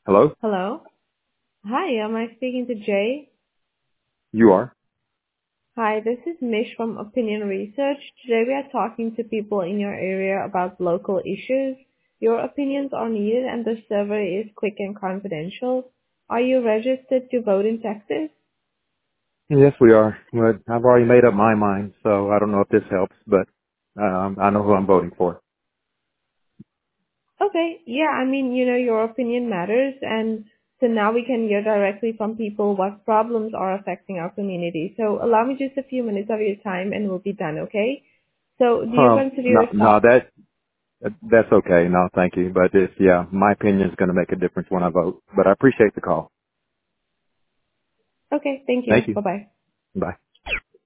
Hello? Hello. Hi, am I speaking to Jay? You are? Hi, this is Mish from Opinion Research. Today we are talking to people in your area about local issues. Your opinions are needed and the survey is quick and confidential. Are you registered to vote in Texas? Yes, we are. But I've already made up my mind, so I don't know if this helps, but I know who I'm voting for. Okay, yeah, your opinion matters and so now we can hear directly from people what problems are affecting our community. So allow me just a few minutes of your time and we'll be done, okay? So do you consider No, yourself that's okay. No, thank you. But yeah, my opinion is going to make a difference when I vote. But I appreciate the call. okay? Thank you. Thank you. Bye bye. Bye.